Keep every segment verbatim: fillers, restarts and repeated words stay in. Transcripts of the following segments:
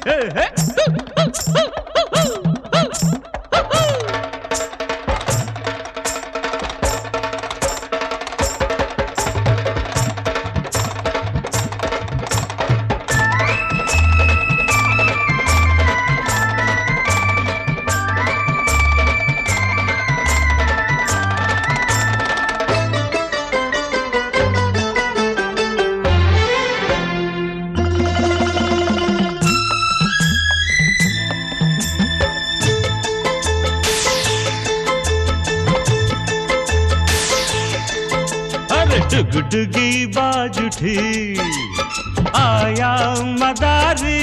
डुगडुगी बाज उठी आया मदारी,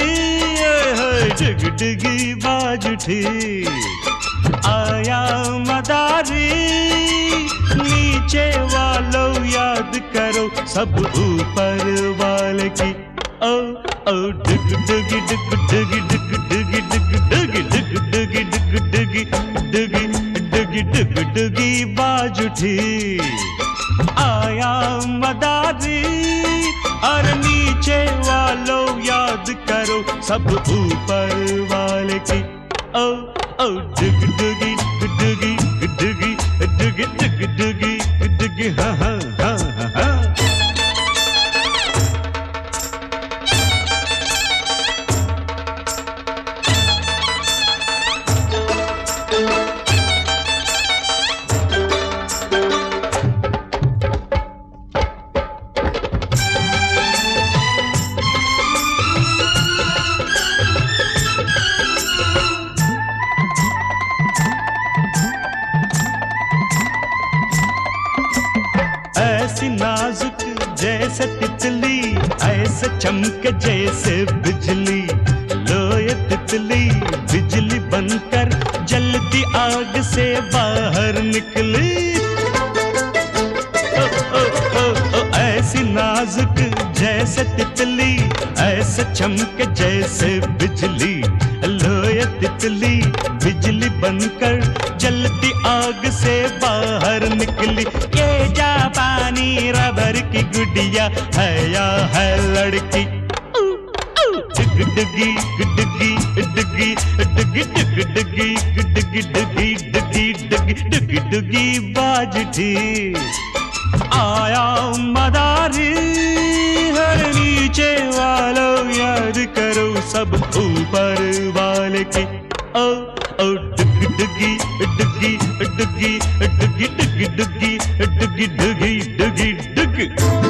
डुगडुगी बाज उठी आया मदारी। नीचे वालों याद करो सब ऊपर वाले की। ओ ओ डुगडुगी डुगडुगी डुगडुगी डुगडुगी डुगडुगी डुगडुगी डुगी डुगी डुगडुगी बाज उठी आया मदारी। और नीचे वालों याद करो सब ऊपर वाले की। ओ ओ डुग डुगी डुगी डुगी डुगी डुगी डुगी डुगी हाँ हाँ हाँ हाँ। ऐसी नाजुक जैसे तितली, ऐसे चमके जैसे बिजली। लो ये तितली बिजली बनकर जलती आग से बाहर निकली। ओ, ओ, ओ, ओ, ऐसी नाजुक जैसे तितली, ऐसे चमके जैसे बिजली। लो ये तितली बिजली बनकर जलती आग से बाहर निकली। ये जापानी रबर की गुड़िया है या है लड़की। डुगी डुगी डुगी डुगी डुगी डुगी डुगी डुगी डुगी डुगी डुगी डुगी बाज उठी आया मदारी। हर नीचे वालों याद करो सब ऊपर वाले की। ओ ओ डुगी डुगी डुगी डुगी डुगी डुगी डुगी डुगी डुगी डुगी डुगी।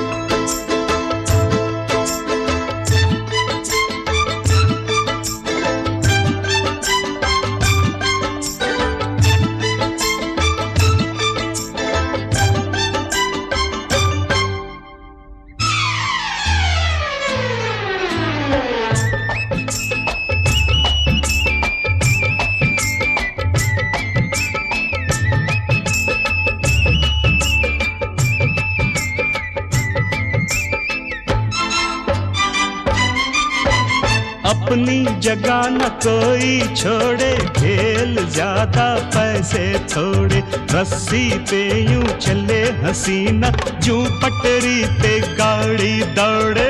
अपनी जगह न कोई छोड़े, खेल ज्यादा पैसे थोड़े। रस्सी पे यूं चले हसीना, जूं पटरी पे गाड़ी दौड़े।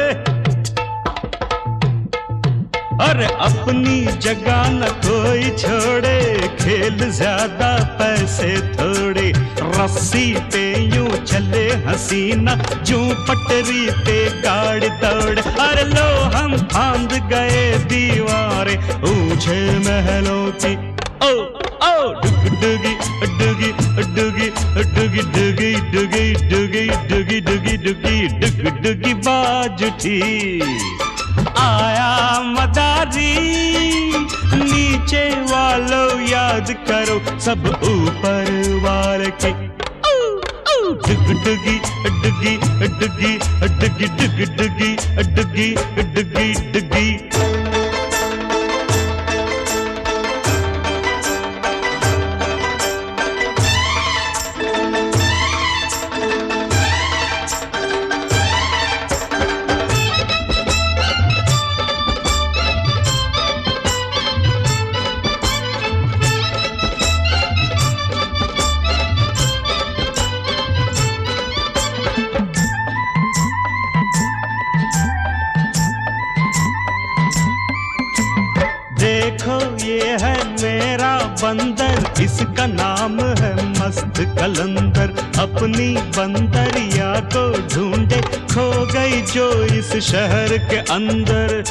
अरे अपनी जगह न कोई छोड़े, खेल ज्यादा पैसे थोड़े। रस्सी पे यूं चले हसीना, जूं पटरी पे गाड़ी दौड़े। अरे लो हम फांद गए दीवारें ऊंचे महलों की। ओ ओ डुग डुगी डुगी डुगी डुगी डुगी डुगी डुगी डुगी डुगी डुगी डुगी डुगी बाज उठी आया मदारी। नीचे वालों याद करो सब ऊपर वाले की। डुग डुगी डुगी डुगी डुगी डुगी डुगी डुगी डुगी डुगी। देखो ये है मेरा बंदर, इसका नाम है मस्त कलंदर। अपनी बंदरिया को ढूंढे, खो गई जो इस शहर के अंदर।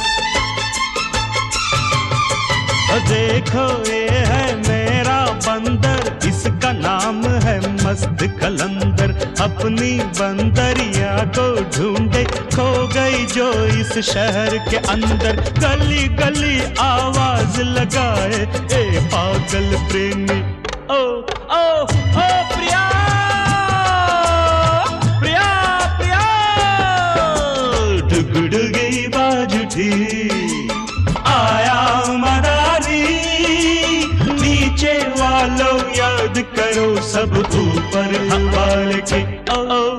देखो ये है मेरा बंदर, इसका नाम है मस्त कलंदर। अपनी बंदरिया को ढूंढे, खो गई जो इस शहर के अंदर। गली गली आवाज लगाए ए पागल प्रेमी, ओ ओ ओ प्रिया प्रिया प्रिया। डुगडुगी बाज उठी, आया मदारी। नीचे वालों याद करो सब ऊपर हवाले के, ओ, ओ